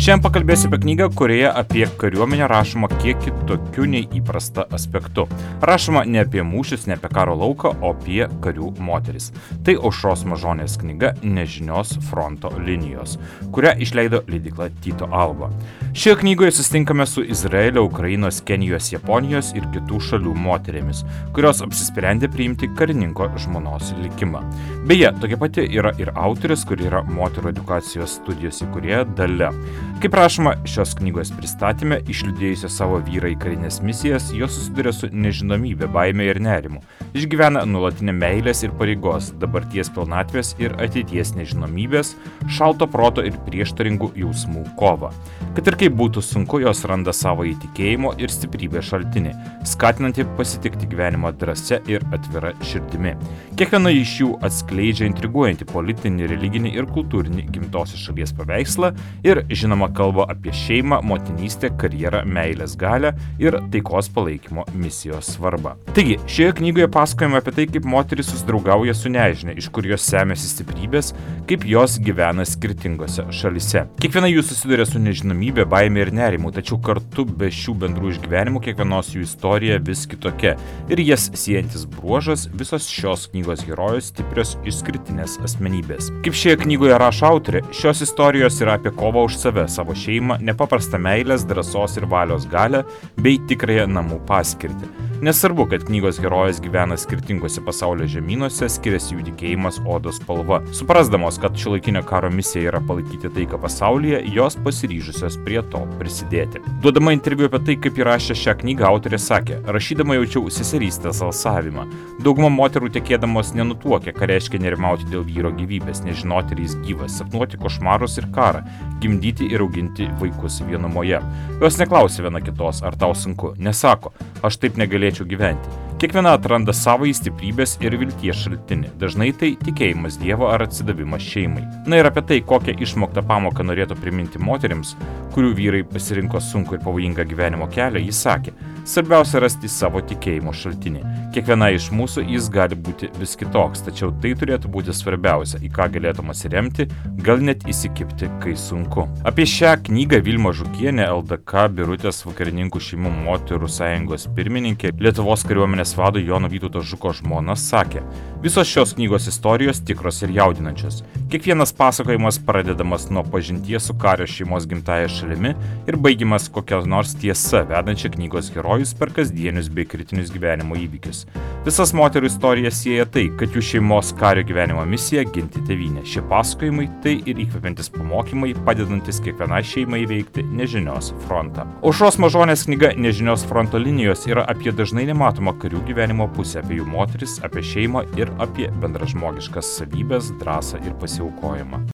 Šiandien pakalbėsiu apie knygą, kurioje apie kariuomenę rašoma kiek kitokiu nei įprasta aspektu. Rašoma ne apie mūšius, ne apie karo lauką, o apie karių moteris. Tai Aušros Mažonės knyga Nežinios fronto linijos, kurią išleido leidykla Tyto Alba. Šioje knygoje susitinkame su Izraelio, Ukrainos, Kenijos, Japonijos ir kitų šalių moterėmis, kurios apsisprendė priimti karininko žmonos likimą. Beje, tokia pati yra ir autorės, kuri yra moterų edukacijos studijos įkūrėja Dalia. Kaip rašoma šios knygos pristatyme, išliūdėjusios savo vyrą į karinės misijas, jos susiduria su nežinomybė, baime ir nerimu. Išgyvena nuolatinę meilės ir pareigos, dabarties pilnatvės ir ateities nežinomybės, šalto proto ir prieštaringų jausmų kovą. Kad ir kaip būtų sunku, jos randa savo įtikėjimo ir stiprybės šaltinį, skatinantį pasitikti gyvenimą drąsia ir atvira širdimi. Kiekviena iš jų atskleidžia intriguojantį politinį, religinį ir kultūrinį gimtosios šalies paveikslą ir, žinoma, kalba apie šeimą, motinystę, karjerą, meilės galią ir taikos palaikymo misijos svarbą. Taigi, šioje knygoje pasakojama apie tai, kaip moteris susidraugauja su nežinia, iš kur jos semiasi stiprybės, kaip jos gyvena skirtingose šalise. Kiekviena jų susiduria su nežinomybė, baime ir nerimu, tačiau kartu be šių bendrų išgyvenimų kiekvienos jų istorija vis kitokia ir jas siejantis bruožas visos šios knygos herojos stiprios išskirtinės asmenybės. Kaip šioje knygoje rašo autorė, šios istorijos yra apie kovą už save, savo šeimą, nepaprastą meilės, drąsos ir valios galią bei tikrąją namų paskirtį. Nesvarbu, kad knygos herojės gyvena skirtingose pasaulio žemynuose, skiriasi jų tikėjimas, odos spalva. Suprasdamos, kad šiuolaikinio karo misija yra palaikyti taiką pasaulyje, jos pasiryžusios prie to prisidėti. Duodama interviu apie tai, kaip įrašė šią knygą, autorė sakė: rašydama jaučiau seserystės alsavimą. Dauguma moterų tekėdamos nenutuokia, ką reiškia nerimauti dėl vyro gyvybės, nežinoti, ar jis gyvas, sapnuoti košmarus ir karą, gimdyti ir auginti vaikus vienumoje. Jos neklausia viena kitos, ar tau sunku, nesako, aš taip negalėčiau gyventi. Kiekviena atranda savo stiprybės ir vilties šaltinį. Dažnai tai tikėjimas Dievo ar atsidavimas šeimai. Na ir apie tai, kokią išmoktą pamoką norėtų priminti moterims, kurių vyrai pasirinko sunkų ir pavojingą gyvenimo kelią, jis sakė: svarbiausia rasti savo tikėjimo šaltinį. Kiekviena iš mūsų jis gali būti vis kitoks, tačiau tai turėtų būti svarbiausia, į ką galėtum atsiremti, gal net įsikibti, kai sunku. Apie šią knygą Vilma Žukienė, LDK Birutės vakarininkų šeimų moterų sąjungos pirmininkė, Lietuvos kariuomenės vado Jono Vytauto Žuko žmona, sakė: visos šios knygos istorijos tikros ir jaudinančios. Kiekvienas pasakojimas pradedamas nuo pažinties su kario šeimos gimtąja šalimi ir baigiamas kokia nors tiesa, vedančia knygos herojus per kasdienius bei kritinius gyvenimo įvykius. Visas moterų istorijas sieja tai, kad jų šeimos kario gyvenimo misija - ginti tėvynę. Šie pasakojimai tai ir įkvepiantis pamokymai, padedantis kiekvienai šeimai įveikti nežinios frontą. Aušros Mažonės knyga Nežinios fronto linijos yra apie dažnai nematomą karių gyvenimo pusę, apie jų moteris, apie šeimą ir apie bendražmogiškas savybės, drąsą ir pasiaukojimą.